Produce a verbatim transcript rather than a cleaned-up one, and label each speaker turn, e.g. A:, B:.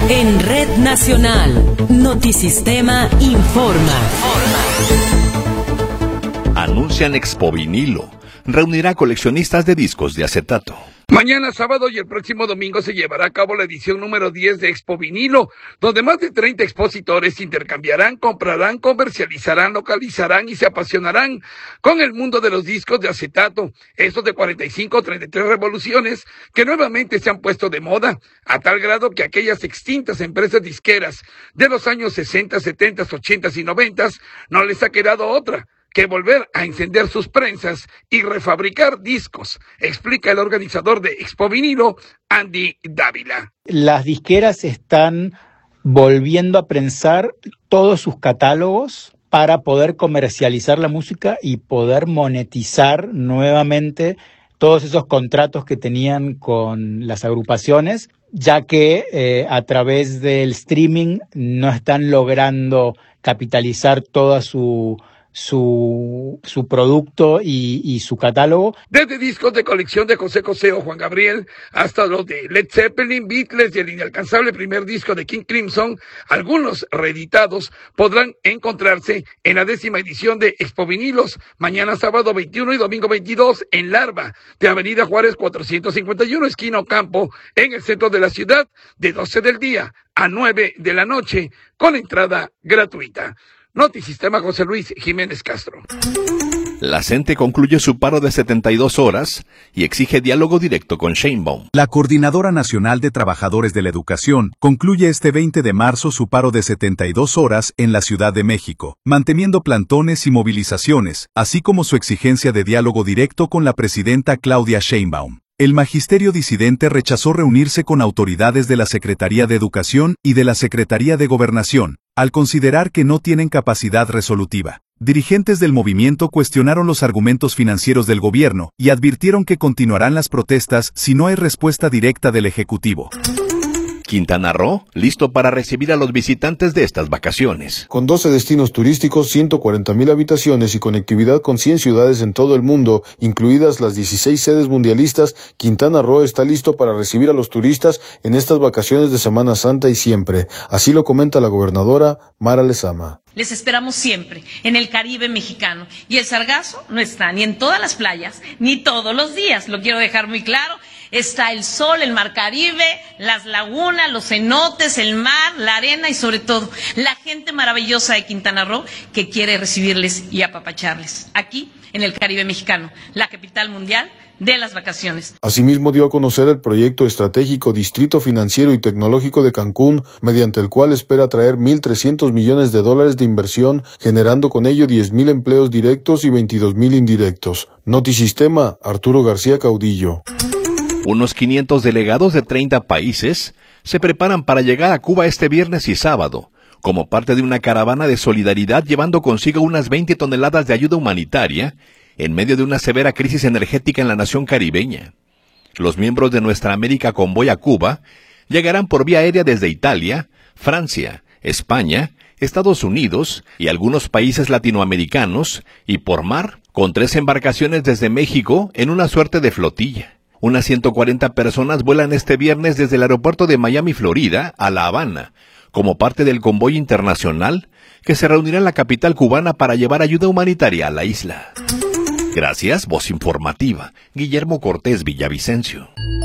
A: En Red Nacional, Notisistema informa.
B: Anuncian Expo Vinilo. Reunirá coleccionistas de discos de acetato.
C: Mañana sábado y el próximo domingo se llevará a cabo la edición número diez de Expo Vinilo, donde más de treinta expositores intercambiarán, comprarán, comercializarán, localizarán y se apasionarán con el mundo de los discos de acetato, esos de cuarenta y cinco o treinta y tres revoluciones que nuevamente se han puesto de moda, a tal grado que aquellas extintas empresas disqueras de los años sesenta, setenta, ochenta y noventa no les ha quedado otra que volver a encender sus prensas y refabricar discos, explica el organizador de Expo Vinilo, Andy Dávila.
D: Las disqueras están volviendo a prensar todos sus catálogos para poder comercializar la música y poder monetizar nuevamente todos esos contratos que tenían con las agrupaciones, ya que eh, a través del streaming no están logrando capitalizar toda su su su producto y, y su catálogo.
C: Desde discos de colección de José José o Juan Gabriel hasta los de Led Zeppelin, Beatles y el inalcanzable primer disco de King Crimson, algunos reeditados podrán encontrarse en la décima edición de Expo Vinilos, mañana sábado veintiuno y domingo veintidós en Larva, de Avenida Juárez cuatrocientos cincuenta y uno, esquina Ocampo, en el centro de la ciudad, de doce del día a nueve de la noche, con entrada gratuita. Notisistema, José Luis Jiménez Castro.
B: La CENTE concluye su paro de setenta y dos horas y exige diálogo directo con Sheinbaum.
E: La Coordinadora Nacional de Trabajadores de la Educación concluye este veinte de marzo su paro de setenta y dos horas en la Ciudad de México, manteniendo plantones y movilizaciones, así como su exigencia de diálogo directo con la presidenta Claudia Sheinbaum. El magisterio disidente rechazó reunirse con autoridades de la Secretaría de Educación y de la Secretaría de Gobernación, al considerar que no tienen capacidad resolutiva. Dirigentes del movimiento cuestionaron los argumentos financieros del gobierno y advirtieron que continuarán las protestas si no hay respuesta directa del Ejecutivo.
B: Quintana Roo, listo para recibir a los visitantes de estas vacaciones.
F: Con doce destinos turísticos, ciento cuarenta mil habitaciones y conectividad con cien ciudades en todo el mundo, incluidas las dieciséis sedes mundialistas, Quintana Roo está listo para recibir a los turistas en estas vacaciones de Semana Santa y siempre. Así lo comenta la gobernadora Mara Lezama.
G: Les esperamos siempre en el Caribe mexicano y el sargazo no está ni en todas las playas ni todos los días, lo quiero dejar muy claro. Está el sol, el mar Caribe, las lagunas, los cenotes, el mar, la arena y sobre todo la gente maravillosa de Quintana Roo que quiere recibirles y apapacharles aquí en el Caribe mexicano, la capital mundial de las vacaciones.
F: Asimismo dio a conocer el proyecto estratégico Distrito Financiero y Tecnológico de Cancún, mediante el cual espera atraer mil trescientos millones de dólares de inversión, generando con ello diez mil empleos directos y veintidós mil indirectos. Notisistema, Arturo García Caudillo.
B: Unos quinientos delegados de treinta países se preparan para llegar a Cuba este viernes y sábado, como parte de una caravana de solidaridad llevando consigo unas veinte toneladas de ayuda humanitaria en medio de una severa crisis energética en la nación caribeña. Los miembros de Nuestra América Convoy a Cuba llegarán por vía aérea desde Italia, Francia, España, Estados Unidos y algunos países latinoamericanos, y por mar, con tres embarcaciones desde México en una suerte de flotilla. Unas ciento cuarenta personas vuelan este viernes desde el aeropuerto de Miami, Florida, a La Habana, como parte del convoy internacional que se reunirá en la capital cubana para llevar ayuda humanitaria a la isla. Gracias, Voz Informativa, Guillermo Cortés Villavicencio.